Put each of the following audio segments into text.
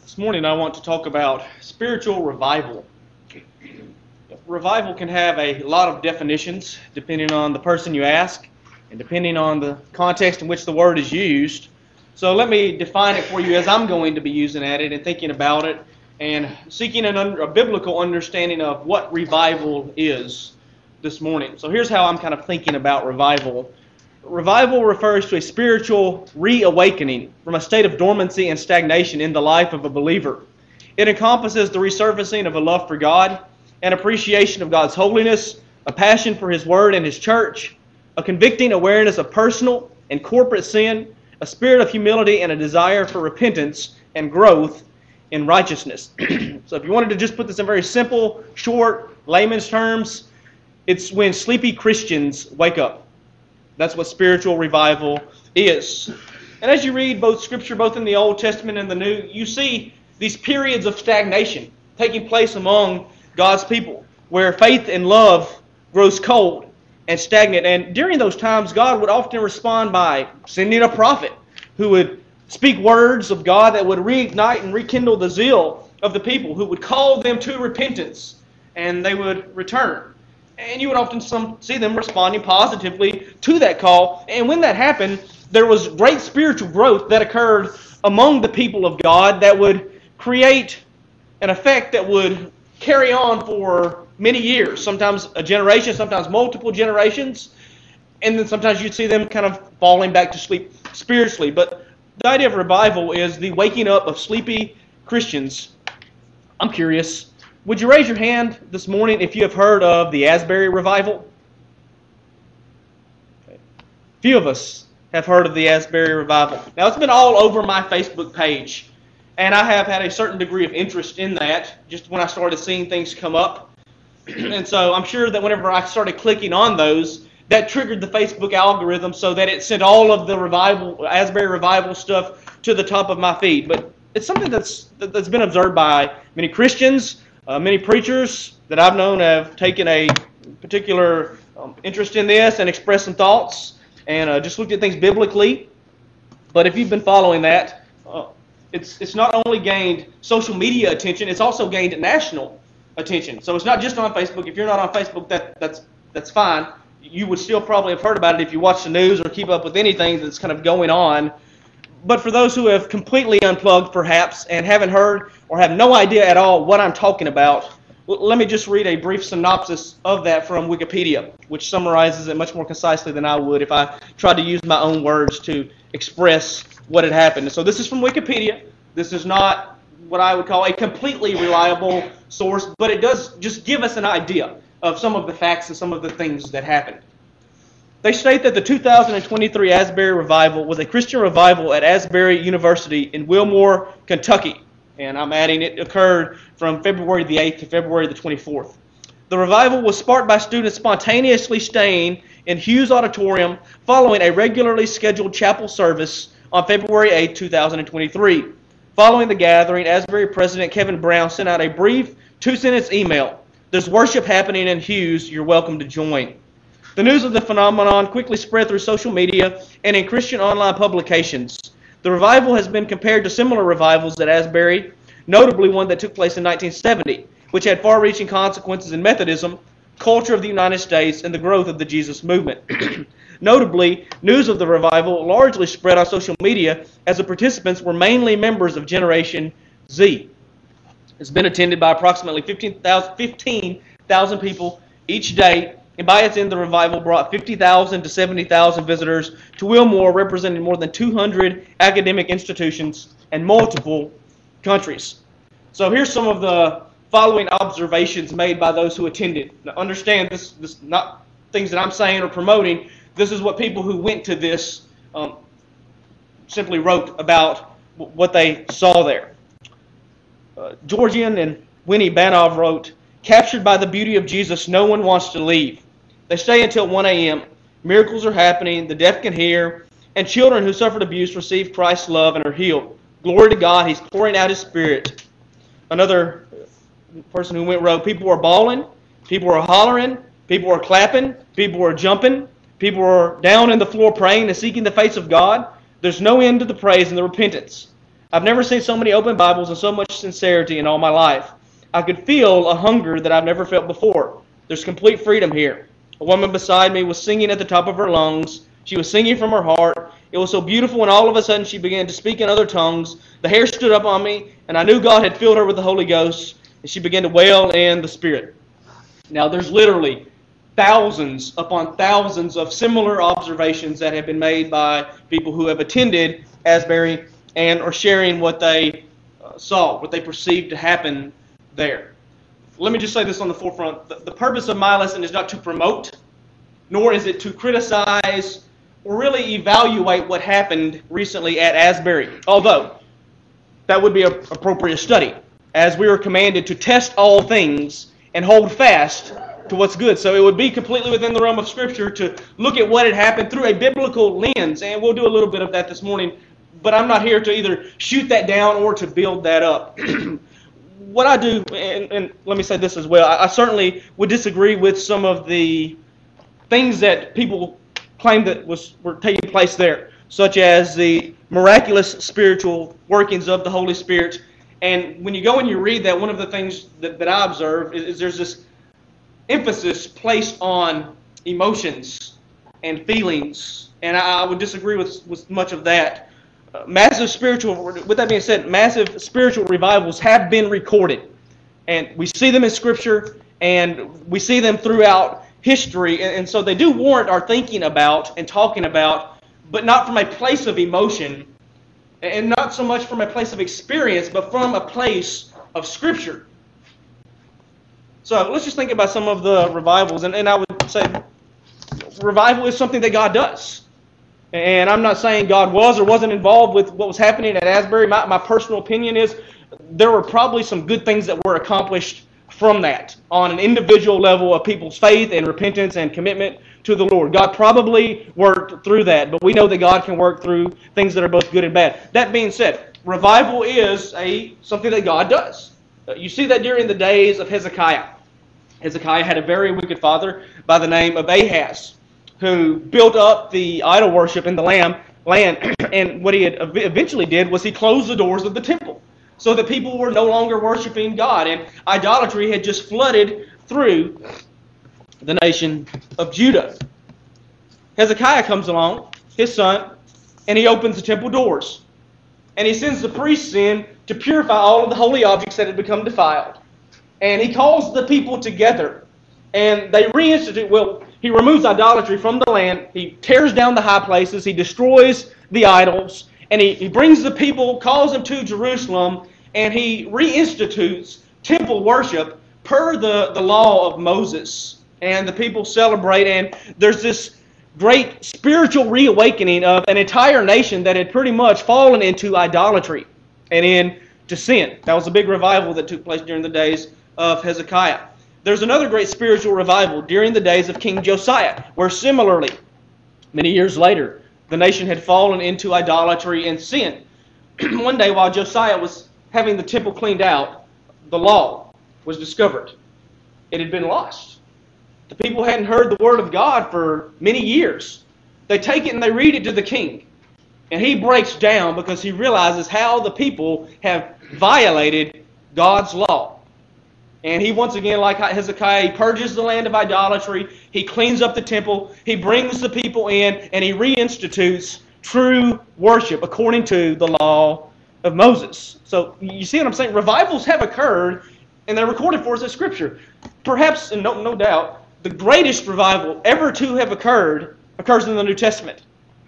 This morning I want to talk about spiritual revival. Revival can have a lot of definitions depending on the person you ask and depending on the context in which the word is used. So let me define it for you as I'm going to be using at it and thinking about it and seeking a biblical understanding of what revival is this morning. So here's how I'm kind of thinking about revival. Revival refers to a spiritual reawakening from a state of dormancy and stagnation in the life of a believer. It encompasses the resurfacing of a love for God, an appreciation of God's holiness, a passion for His Word and His church, a convicting awareness of personal and corporate sin, a spirit of humility, and a desire for repentance and growth in righteousness. So if you wanted to just put this in very simple, short, layman's terms, it's when sleepy Christians wake up. That's what spiritual revival is. And as you read both Scripture, both in the Old Testament and the New, you see these periods of stagnation taking place among God's people, where faith and love grows cold and stagnant. And during those times, God would often respond by sending a prophet who would speak words of God that would reignite and rekindle the zeal of the people, who would call them to repentance, and they would return. And you would often see them responding positively to that call. And when that happened, there was great spiritual growth that occurred among the people of God that would create an effect that would carry on for many years, sometimes a generation, sometimes multiple generations. And then sometimes you'd see them kind of falling back to sleep spiritually. But the idea of revival is the waking up of sleepy Christians. I'm curious, would you raise your hand this morning if you have heard of the Asbury Revival? Okay. Few of us have heard of the Asbury Revival. Now, it's been all over my Facebook page, and I have had a certain degree of interest in that just when I started seeing things come up. And so I'm sure that whenever I started clicking on those, that triggered the Facebook algorithm so that it sent all of the Asbury Revival stuff to the top of my feed. But it's something that's been observed by many Christians. Many preachers that I've known have taken a particular interest in this and expressed some thoughts and just looked at things biblically. But if you've been following that, it's not only gained social media attention, it's also gained national attention. So it's not just on Facebook. If you're not on Facebook, that's fine. You would still probably have heard about it if you watch the news or keep up with anything that's kind of going on. But for those who have completely unplugged, perhaps, and haven't heard or have no idea at all what I'm talking about, let me just read a brief synopsis of that from Wikipedia, which summarizes it much more concisely than I would if I tried to use my own words to express what had happened. So this is from Wikipedia. This is not what I would call a completely reliable source, but it does just give us an idea of some of the facts and some of the things that happened. They state that the 2023 Asbury Revival was a Christian revival at Asbury University in Wilmore, Kentucky. And I'm adding it occurred from February the 8th to February the 24th. The revival was sparked by students spontaneously staying in Hughes Auditorium following a regularly scheduled chapel service on February 8, 2023. Following the gathering, Asbury President Kevin Brown sent out a brief 2-sentence email. "There's worship happening in Hughes. You're welcome to join." The news of the phenomenon quickly spread through social media and in Christian online publications. The revival has been compared to similar revivals at Asbury, notably one that took place in 1970, which had far-reaching consequences in Methodism, culture of the United States, and the growth of the Jesus movement. Notably, news of the revival largely spread on social media as the participants were mainly members of Generation Z. It's been attended by approximately 15,000 people each day. And by its end, the revival brought 50,000 to 70,000 visitors to Wilmore, representing more than 200 academic institutions and multiple countries. So here's some of the following observations made by those who attended. Now understand, this not things that I'm saying or promoting. This is what people who went to this simply wrote about what they saw there. Georgian and Winnie Banov wrote, "Captured by the beauty of Jesus, no one wants to leave. They stay until 1 a.m. Miracles are happening, the deaf can hear, and children who suffered abuse receive Christ's love and are healed. Glory to God, He's pouring out His Spirit." Another person who went wrote, "People are bawling, people are hollering, people are clapping, people are jumping, people are down on the floor praying and seeking the face of God. There's no end to the praise and the repentance. I've never seen so many open Bibles and so much sincerity in all my life. I could feel a hunger that I've never felt before. There's complete freedom here. A woman beside me was singing at the top of her lungs. She was singing from her heart. It was so beautiful, and all of a sudden she began to speak in other tongues. The hair stood up on me, and I knew God had filled her with the Holy Ghost, and she began to wail in the Spirit. Now, there's literally thousands upon thousands of similar observations that have been made by people who have attended Asbury and are sharing what they saw, what they perceived to happen there. Let me just say this on the forefront. The purpose of my lesson is not to promote, nor is it to criticize or really evaluate what happened recently at Asbury, although that would be an appropriate study, as we are commanded to test all things and hold fast to what's good. So it would be completely within the realm of Scripture to look at what had happened through a biblical lens, and we'll do a little bit of that this morning, but I'm not here to either shoot that down or to build that up. What I do, and let me say this as well, I certainly would disagree with some of the things that people claim that were taking place there, such as the miraculous spiritual workings of the Holy Spirit. And when you go and you read that, one of the things that I observe is there's this emphasis placed on emotions and feelings, and I would disagree with much of that. With that being said, massive spiritual revivals have been recorded, and we see them in Scripture, and we see them throughout history, and so they do warrant our thinking about and talking about, but not from a place of emotion, and not so much from a place of experience, but from a place of Scripture. So let's just think about some of the revivals, and I would say revival is something that God does. And I'm not saying God was or wasn't involved with what was happening at Asbury. My personal opinion is there were probably some good things that were accomplished from that on an individual level of people's faith and repentance and commitment to the Lord. God probably worked through that, but we know that God can work through things that are both good and bad. That being said, revival is something that God does. You see that during the days of Hezekiah. Hezekiah had a very wicked father by the name of Ahaz, who built up the idol worship in the land, and what he had eventually did was he closed the doors of the temple so that people were no longer worshiping God, and idolatry had just flooded through the nation of Judah. Hezekiah comes along, his son, and he opens the temple doors, and he sends the priests in to purify all of the holy objects that had become defiled, and he calls the people together, and they reinstitute, he removes idolatry from the land. He tears down the high places. He destroys the idols. And he brings the people, calls them to Jerusalem, and he reinstitutes temple worship per the law of Moses. And the people celebrate, and there's this great spiritual reawakening of an entire nation that had pretty much fallen into idolatry and into sin. That was a big revival that took place during the days of Hezekiah. There's another great spiritual revival during the days of King Josiah, where similarly, many years later, the nation had fallen into idolatry and sin. One day while Josiah was having the temple cleaned out, the law was discovered. It had been lost. The people hadn't heard the word of God for many years. They take it and they read it to the king. And he breaks down because he realizes how the people have violated God's law. And he once again, like Hezekiah, he purges the land of idolatry. He cleans up the temple. He brings the people in, and he reinstitutes true worship according to the law of Moses. So you see what I'm saying? Revivals have occurred, and they're recorded for us in Scripture. Perhaps, and no doubt, the greatest revival ever to have occurred occurs in the New Testament.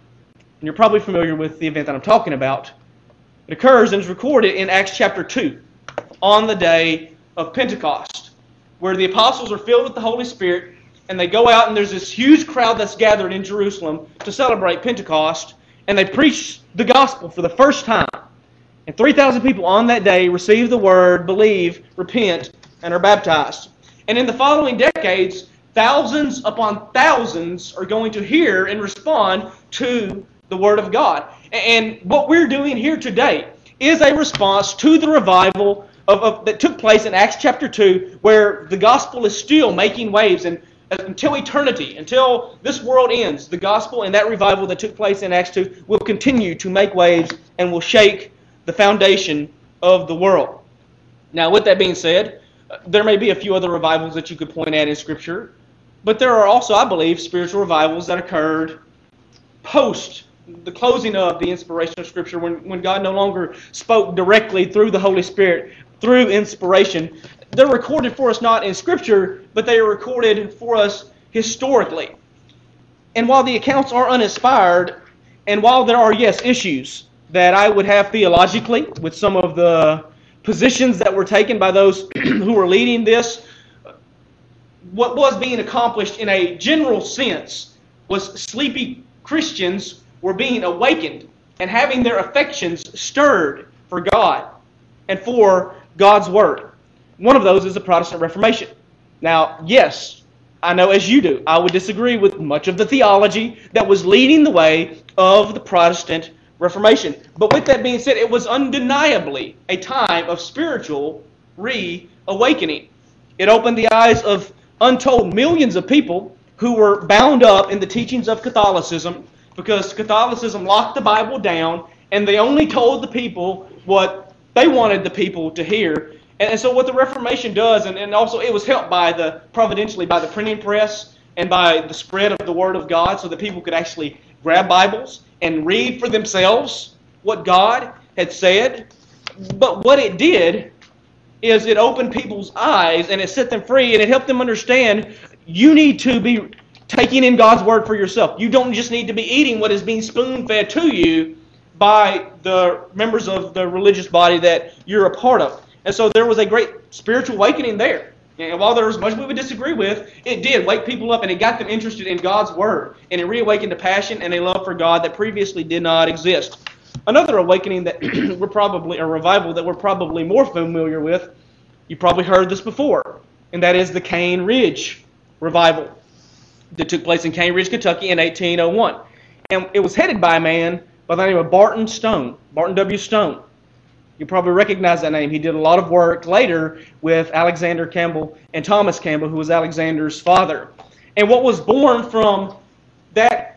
And you're probably familiar with the event that I'm talking about. It occurs and is recorded in Acts chapter 2 on the day of Pentecost, where the apostles are filled with the Holy Spirit, and they go out and there's this huge crowd that's gathered in Jerusalem to celebrate Pentecost, and they preach the gospel for the first time. And 3,000 people on that day receive the word, believe, repent, and are baptized. And in the following decades, thousands upon thousands are going to hear and respond to the word of God. And what we're doing here today is a response to the revival that took place in Acts chapter 2, where the gospel is still making waves, and until eternity, until this world ends, the gospel and that revival that took place in Acts 2 will continue to make waves and will shake the foundation of the world. Now, with that being said, there may be a few other revivals that you could point at in Scripture, but there are also, I believe, spiritual revivals that occurred post the closing of the inspiration of Scripture, when God no longer spoke directly through the Holy Spirit, through inspiration. They're recorded for us not in Scripture, but they are recorded for us historically. And while the accounts are uninspired, and while there are, yes, issues that I would have theologically with some of the positions that were taken by those who were leading this, what was being accomplished in a general sense was sleepy Christians were being awakened and having their affections stirred for God and for God's Word. One of those is the Protestant Reformation. Now, yes, I know as you do, I would disagree with much of the theology that was leading the way of the Protestant Reformation. But with that being said, it was undeniably a time of spiritual reawakening. It opened the eyes of untold millions of people who were bound up in the teachings of Catholicism, because Catholicism locked the Bible down and they only told the people what they wanted the people to hear. And so what the Reformation does, and also it was helped providentially by the printing press and by the spread of the Word of God, so that people could actually grab Bibles and read for themselves what God had said. But what it did is it opened people's eyes and it set them free, and it helped them understand you need to be taking in God's Word for yourself. You don't just need to be eating what is being spoon-fed to you by the members of the religious body that you're a part of. And so there was a great spiritual awakening there. And while there was much we would disagree with, it did wake people up, and it got them interested in God's Word. And it reawakened a passion and a love for God that previously did not exist. Another awakening that a revival that we're probably more familiar with, you probably heard this before, and that is the Cane Ridge revival that took place in Cane Ridge, Kentucky in 1801. And it was headed by a man by the name of Barton W. Stone. You probably recognize that name. He did a lot of work later with Alexander Campbell and Thomas Campbell, who was Alexander's father. And what was born from that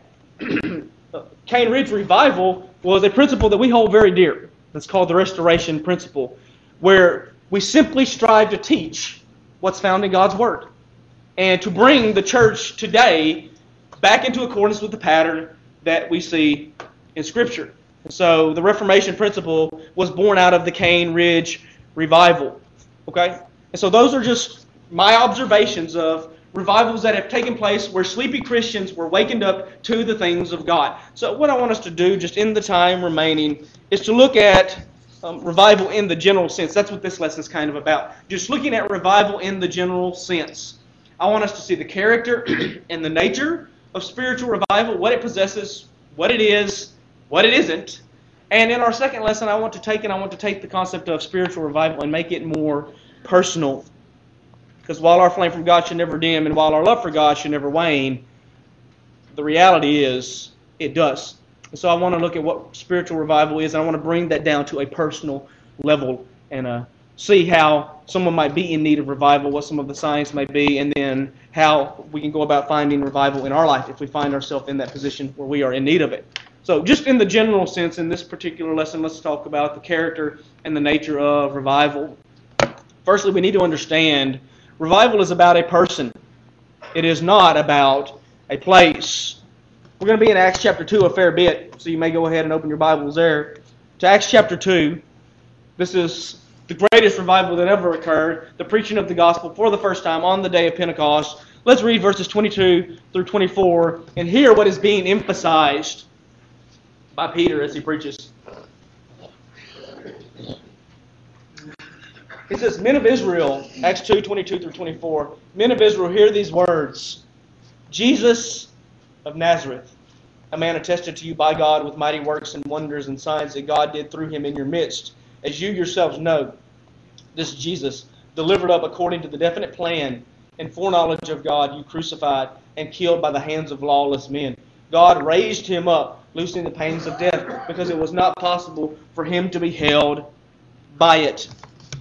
Cane Ridge revival was a principle that we hold very dear. That's called the Restoration Principle, where we simply strive to teach what's found in God's Word and to bring the church today back into accordance with the pattern that we see in Scripture. So the Reformation principle was born out of the Cane Ridge revival. Okay? And so those are just my observations of revivals that have taken place where sleepy Christians were wakened up to the things of God. So what I want us to do, just in the time remaining, is to look at revival in the general sense. That's what this lesson is kind of about. Just looking at revival in the general sense. I want us to see the character and the nature of spiritual revival, what it possesses, what it is, what it isn't. And in our second lesson, I want to take the concept of spiritual revival and make it more personal. Because while our flame from God should never dim, and while our love for God should never wane, the reality is it does. And so I want to look at what spiritual revival is, and I want to bring that down to a personal level and see how someone might be in need of revival, what some of the signs may be, and then how we can go about finding revival in our life if we find ourselves in that position where we are in need of it. So just in the general sense, in this particular lesson, let's talk about the character and the nature of revival. Firstly, we need to understand revival is about a person. It is not about a place. We're going to be in Acts chapter 2 a fair bit, so you may go ahead and open your Bibles there. To Acts chapter 2, this is the greatest revival that ever occurred, the preaching of the gospel for the first time on the day of Pentecost. Let's read verses 22 through 24 and hear what is being emphasized by Peter as he preaches. He says, Men of Israel, Acts 2, 22 through 24, Men of Israel, hear these words. Jesus of Nazareth, a man attested to you by God with mighty works and wonders and signs that God did through him in your midst, as you yourselves know. This Jesus, delivered up according to the definite plan and foreknowledge of God, you crucified and killed by the hands of lawless men. God raised him up, loosing the pains of death, because it was not possible for him to be held by it.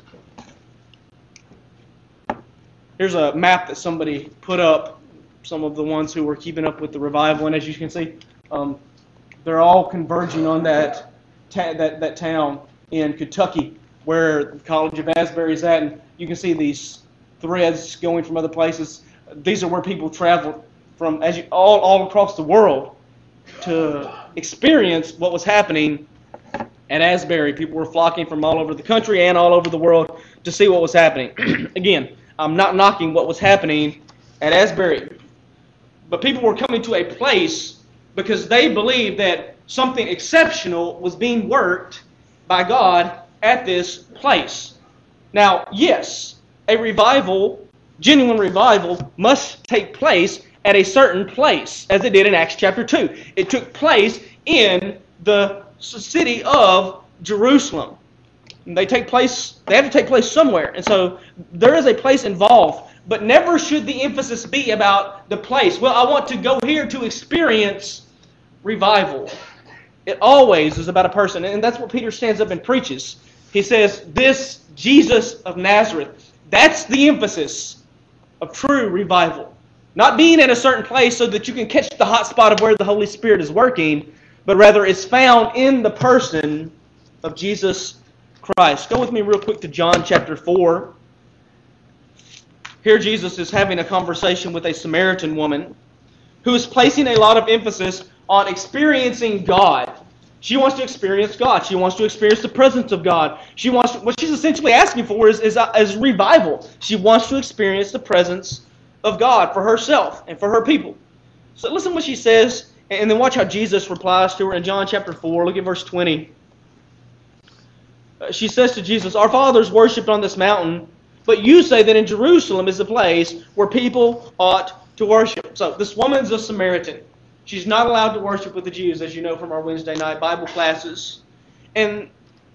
Here's a map that somebody put up, some of the ones who were keeping up with the revival, and as you can see, they're all converging on that town. in Kentucky, where the College of Asbury is at, and you can see these threads going from other places. These are where people traveled from all across the world to experience what was happening at Asbury. People were flocking from all over the country and all over the world to see what was happening. Again, I'm not knocking what was happening at Asbury, but people were coming to a place because they believed that something exceptional was being worked by God at this place. Now, yes, a revival, genuine revival, must take place at a certain place, as it did in Acts chapter 2. It took place in the city of Jerusalem. They have to take place somewhere. And so there is a place involved. But never should the emphasis be about the place. Well, I want to go here to experience revival. It always is about a person. And that's what Peter stands up and preaches. He says, this Jesus of Nazareth. That's the emphasis of true revival. Not being in a certain place so that you can catch the hot spot of where the Holy Spirit is working, but rather it's found in the person of Jesus Christ. Go with me real quick to John chapter 4. Here Jesus is having a conversation with a Samaritan woman who is placing a lot of emphasis on experiencing God. She wants to experience God. She wants to experience the presence of God. What she's essentially asking for is revival. She wants to experience the presence of God for herself and for her people. So listen what she says, and then watch how Jesus replies to her in John chapter 4. Look at verse 20. She says to Jesus, "Our fathers worshipped on this mountain, but you say that in Jerusalem is the place where people ought to worship." So this woman's a Samaritan. She's not allowed to worship with the Jews, as you know from our Wednesday night Bible classes. And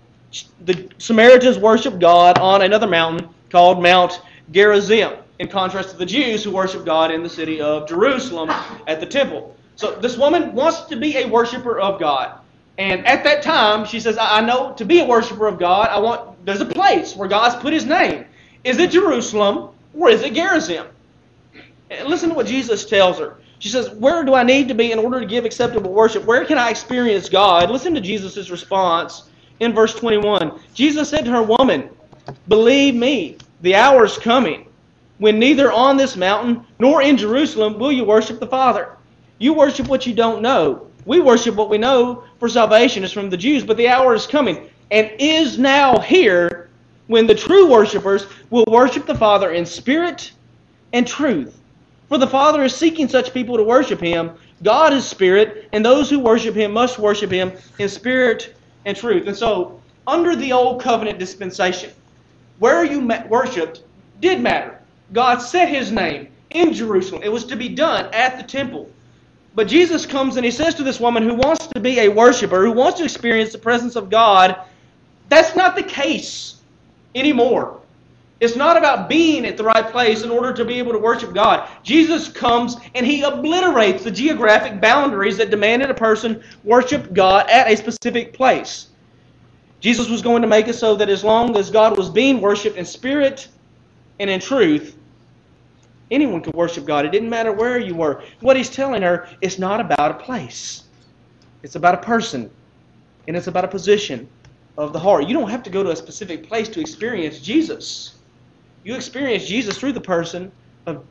the Samaritans worship God on another mountain called Mount Gerizim, in contrast to the Jews who worship God in the city of Jerusalem at the temple. So this woman wants to be a worshiper of God. And at that time, she says, I know to be a worshiper of God, there's a place where God's put His name. Is it Jerusalem or is it Gerizim? And listen to what Jesus tells her. She says, where do I need to be in order to give acceptable worship? Where can I experience God? Listen to Jesus' response in verse 21. Jesus said to her, "Woman, believe me, the hour is coming when neither on this mountain nor in Jerusalem will you worship the Father. You worship what you don't know. We worship what we know, for salvation is from the Jews. But the hour is coming and is now here when the true worshipers will worship the Father in spirit and truth. For the Father is seeking such people to worship Him. God is spirit, and those who worship Him must worship Him in spirit and truth." And so, under the Old Covenant dispensation, where you worshipped did matter. God set His name in Jerusalem. It was to be done at the temple. But Jesus comes and He says to this woman who wants to be a worshiper, who wants to experience the presence of God, that's not the case anymore. It's not about being at the right place in order to be able to worship God. Jesus comes and He obliterates the geographic boundaries that demanded a person worship God at a specific place. Jesus was going to make it so that as long as God was being worshipped in spirit and in truth, anyone could worship God. It didn't matter where you were. What He's telling her, it's not about a place. It's about a person. And it's about a position of the heart. You don't have to go to a specific place to experience Jesus. You experience Jesus through the person of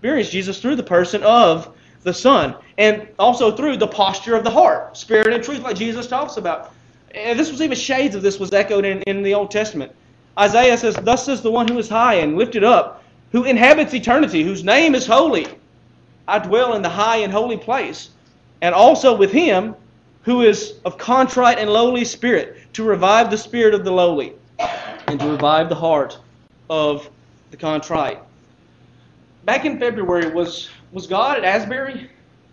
the Son, and also through the posture of the heart, spirit and truth, like Jesus talks about. And this was even shades of this was echoed in the Old Testament. Isaiah says, "Thus says the one who is high and lifted up, who inhabits eternity, whose name is holy. I dwell in the high and holy place, and also with Him who is of contrite and lowly spirit, to revive the spirit of the lowly, and to revive the heart of the contrite." Back in February, was God at Asbury?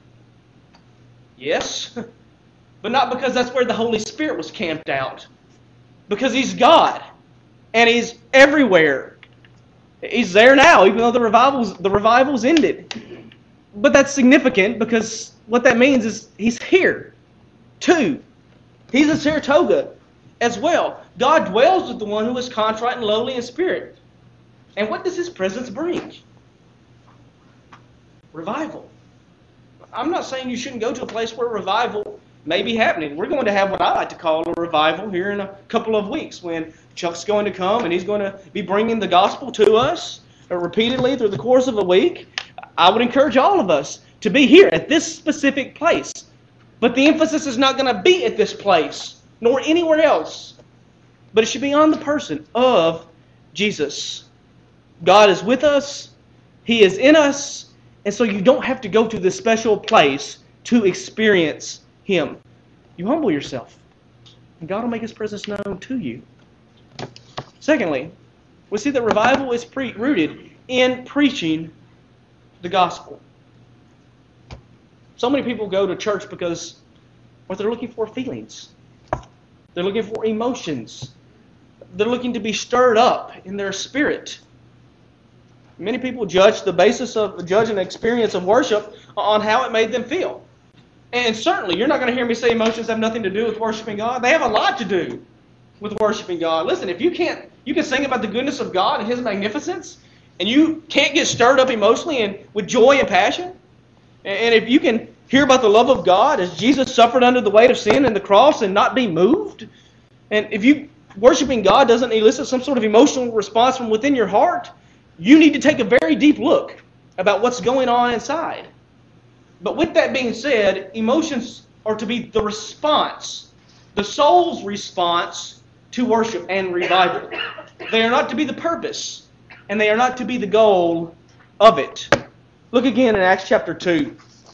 Yes. But not because that's where the Holy Spirit was camped out. Because He's God. And He's everywhere. He's there now, even though the revival's ended. But that's significant because what that means is He's here too. He's in Saratoga as well. God dwells with the one who is contrite and lowly in spirit. And what does His presence bring? Revival. I'm not saying you shouldn't go to a place where revival may be happening. We're going to have what I like to call a revival here in a couple of weeks when Chuck's going to come and he's going to be bringing the gospel to us repeatedly through the course of a week. I would encourage all of us to be here at this specific place. But the emphasis is not going to be at this place, nor anywhere else. But it should be on the person of Jesus. God is with us. He is in us. And so you don't have to go to this special place to experience Him. You humble yourself, and God will make His presence known to you. Secondly, we see that revival is rooted in preaching the gospel. So many people go to church because what they're looking for feelings. They're looking for emotions. They're looking to be stirred up in their spirit. Many people judge an experience of worship on how it made them feel. And certainly, you're not going to hear me say emotions have nothing to do with worshiping God. They have a lot to do with worshiping God. Listen, if you can sing about the goodness of God and His magnificence, and you can't get stirred up emotionally and with joy and passion, and if you can hear about the love of God as Jesus suffered under the weight of sin and the cross and not be moved, and if worshiping God doesn't elicit some sort of emotional response from within your heart, you need to take a very deep look about what's going on inside. But with that being said, emotions are to be the response, the soul's response to worship and revival. They are not to be the purpose, and they are not to be the goal of it. Look again in Acts chapter 2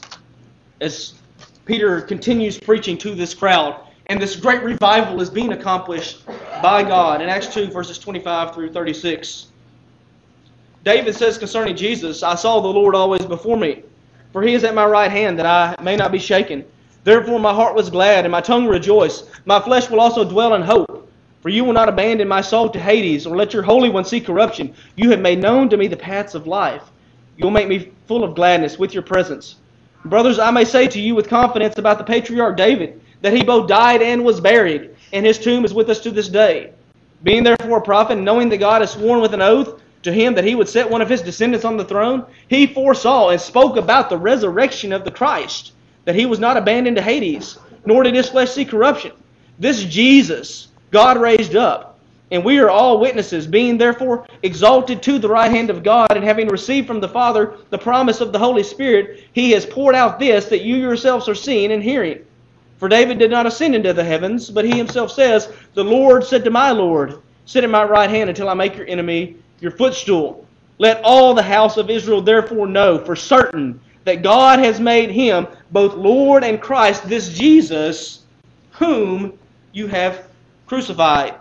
as Peter continues preaching to this crowd, and this great revival is being accomplished by God. In Acts 2, verses 25 through 36. David says concerning Jesus, I saw the Lord always before me, for He is at my right hand, that I may not be shaken. Therefore my heart was glad, and my tongue rejoiced. My flesh will also dwell in hope. For you will not abandon my soul to Hades, or let your Holy One see corruption. You have made known to me the paths of life. You will make me full of gladness with your presence. Brothers, I may say to you with confidence about the patriarch David, that he both died and was buried, and his tomb is with us to this day. Being therefore a prophet, knowing that God has sworn with an oath to him that He would set one of His descendants on the throne, He foresaw and spoke about the resurrection of the Christ, that He was not abandoned to Hades, nor did His flesh see corruption. This Jesus God raised up, and we are all witnesses, being therefore exalted to the right hand of God, and having received from the Father the promise of the Holy Spirit, He has poured out this, that you yourselves are seeing and hearing. For David did not ascend into the heavens, but he himself says, the Lord said to my Lord, sit at my right hand until I make your enemy your footstool. Let all the house of Israel therefore know for certain that God has made Him both Lord and Christ, this Jesus, whom you have crucified.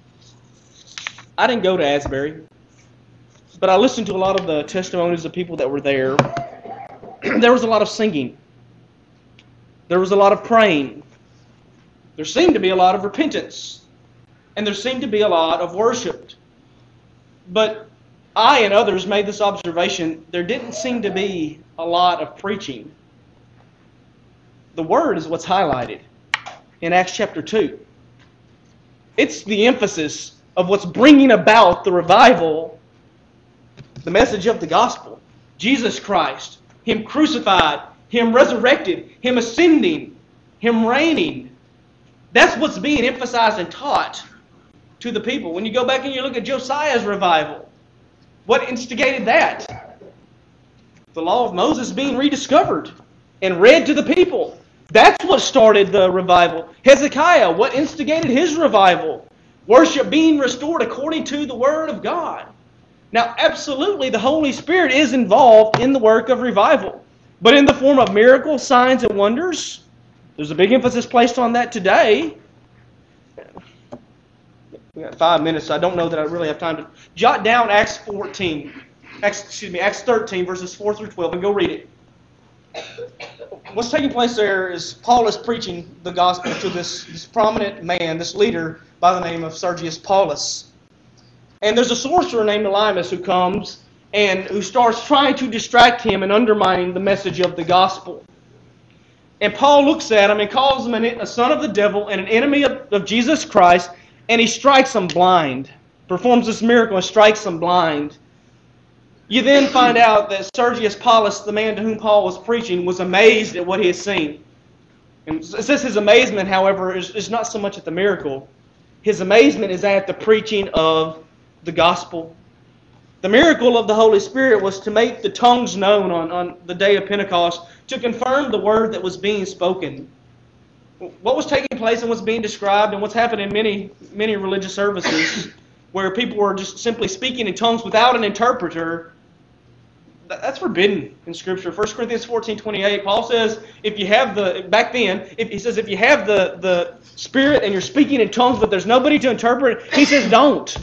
I didn't go to Asbury, but I listened to a lot of the testimonies of people that were there. There was a lot of singing. There was a lot of praying. There seemed to be a lot of repentance. And there seemed to be a lot of worship. But I and others made this observation. There didn't seem to be a lot of preaching. The Word is what's highlighted in Acts chapter 2. It's the emphasis of what's bringing about the revival, the message of the gospel. Jesus Christ, Him crucified, Him resurrected, Him ascending, Him reigning. That's what's being emphasized and taught to the people. When you go back and you look at Josiah's revival, what instigated that? The law of Moses being rediscovered and read to the people. That's what started the revival. Hezekiah, what instigated his revival? Worship being restored according to the Word of God. Now, absolutely, the Holy Spirit is involved in the work of revival, but in the form of miracles, signs, and wonders. There's a big emphasis placed on that today. We got 5 minutes, so I don't know that I really have time to jot down Acts 13, verses 4 through 12, and go read it. What's taking place there is Paul is preaching the gospel to this prominent man, this leader by the name of Sergius Paulus. And there's a sorcerer named Elymas who comes and who starts trying to distract him and undermining the message of the gospel. And Paul looks at him and calls him a son of the devil and an enemy of Jesus Christ, and he strikes him blind, performs this miracle and strikes him blind. You then find out that Sergius Paulus, the man to whom Paul was preaching, was amazed at what he had seen. And it says his amazement, however, is not so much at the miracle. His amazement is at the preaching of the gospel. The miracle of the Holy Spirit was to make the tongues known on the day of Pentecost, to confirm the word that was being spoken. What was taking place and what's being described and what's happened in many religious services where people were just simply speaking in tongues without an interpreter, that's forbidden in Scripture. 1 Corinthians 14:28, Paul says, if you have if you have the Spirit and you're speaking in tongues but there's nobody to interpret, he says don't.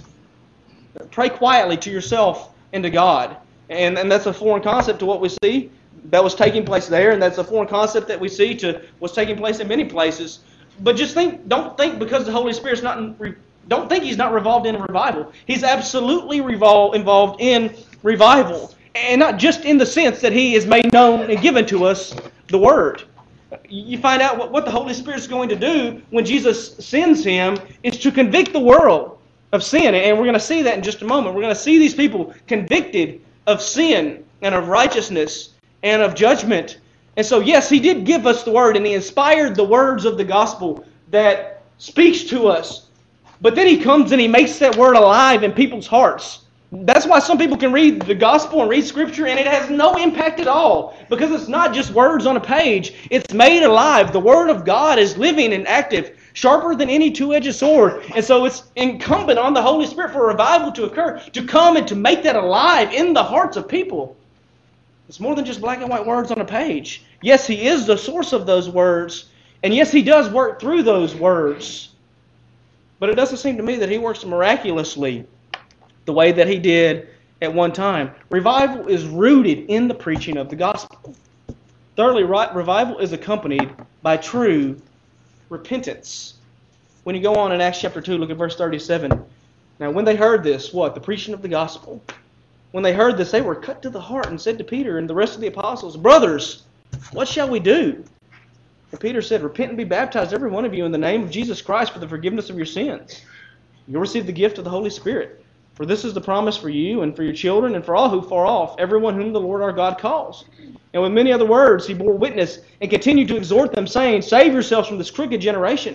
Pray quietly to yourself and to God. And that's a foreign concept to what we see that was taking place there, and that's a foreign concept that we see to what's taking place in many places. But just don't think because the Holy Spirit's don't think he's not involved in a revival. He's absolutely involved in revival. And not just in the sense that he is made known and given to us the Word. You find out what the Holy Spirit is going to do when Jesus sends him is to convict the world of sin. And we're going to see that in just a moment. We're going to see these people convicted of sin and of righteousness and of judgment. And so, yes, he did give us the Word, and he inspired the words of the gospel that speaks to us. But then he comes and he makes that Word alive in people's hearts. That's why some people can read the gospel and read Scripture and it has no impact at all. Because it's not just words on a page. It's made alive. The Word of God is living and active, sharper than any two-edged sword. And so it's incumbent on the Holy Spirit for revival to occur, to come and to make that alive in the hearts of people. It's more than just black and white words on a page. Yes, he is the source of those words. And yes, he does work through those words. But it doesn't seem to me that he works miraculously the way that he did at one time. Revival is rooted in the preaching of the gospel. Thirdly, revival is accompanied by true repentance. When you go on in Acts chapter 2, look at verse 37. Now, when they heard this, what? The preaching of the gospel. When they heard this, they were cut to the heart and said to Peter and the rest of the apostles, "Brothers, what shall we do?" And Peter said, "Repent and be baptized, every one of you, in the name of Jesus Christ for the forgiveness of your sins. You'll receive the gift of the Holy Spirit. For this is the promise for you and for your children and for all who far off, everyone whom the Lord our God calls." And with many other words he bore witness and continued to exhort them, saying, "Save yourselves from this crooked generation."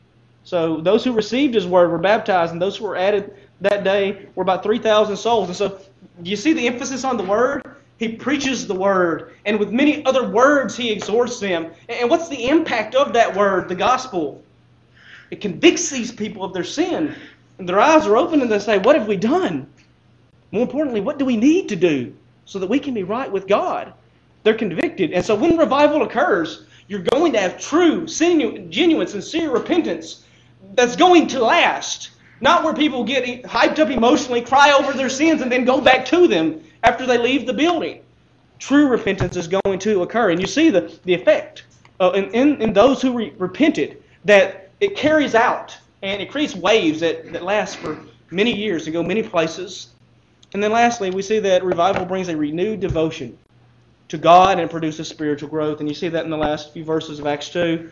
So those who received his word were baptized, and those who were added that day were about 3,000 souls. And so you see the emphasis on the word? He preaches the word, and with many other words he exhorts them. And what's the impact of that word, the gospel? It convicts these people of their sin. And their eyes are open and they say, what have we done? More importantly, what do we need to do so that we can be right with God? They're convicted. And so when revival occurs, you're going to have true, genuine, sincere repentance that's going to last. Not where people get hyped up emotionally, cry over their sins, and then go back to them after they leave the building. True repentance is going to occur. And you see the effect in those who repented, that it carries out. And it creates waves that last for many years and go many places. And then lastly, we see that revival brings a renewed devotion to God and produces spiritual growth. And you see that in the last few verses of Acts 2.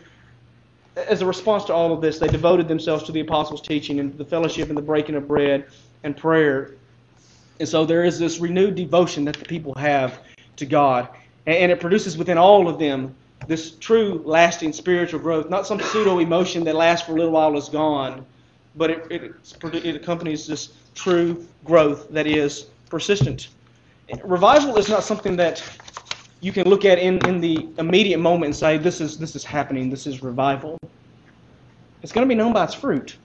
As a response to all of this, they devoted themselves to the apostles' teaching and the fellowship and the breaking of bread and prayer. And so there is this renewed devotion that the people have to God. And it produces within all of them this true, lasting spiritual growth, not some pseudo-emotion that lasts for a little while and is gone, but it accompanies this true growth that is persistent. Revival is not something that you can look at in the immediate moment and say, this is happening, this is revival. It's going to be known by its fruit.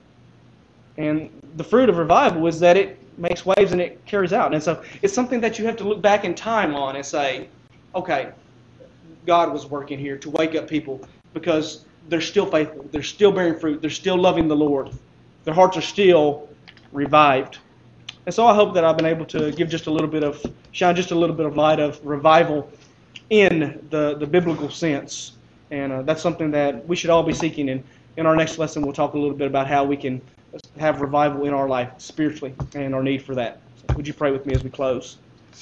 And the fruit of revival is that it makes waves and it carries out. And so it's something that you have to look back in time on and say, okay, God was working here to wake up people because they're still faithful. They're still bearing fruit. They're still loving the Lord. Their hearts are still revived. And so I hope that I've been able to give shine just a little bit of light of revival in the biblical sense. And that's something that we should all be seeking. And in our next lesson, we'll talk a little bit about how we can have revival in our life spiritually and our need for that. So would you pray with me as we close?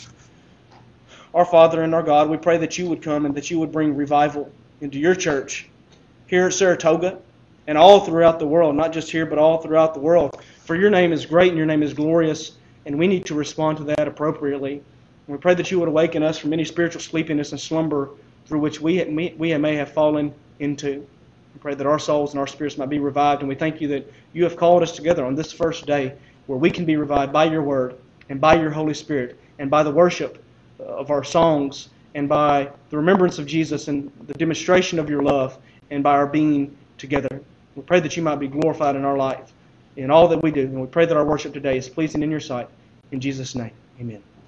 Our Father and our God, we pray that you would come and that you would bring revival into your church here at Saratoga and all throughout the world, not just here, but all throughout the world. For your name is great and your name is glorious, and we need to respond to that appropriately. And we pray that you would awaken us from any spiritual sleepiness and slumber through which we may have fallen into. We pray that our souls and our spirits might be revived, and we thank you that you have called us together on this first day where we can be revived by your word and by your Holy Spirit and by the worship of our songs and by the remembrance of Jesus and the demonstration of your love and by our being together. We pray that you might be glorified in our life, in all that we do, and we pray that our worship today is pleasing in your sight. In Jesus' name, amen.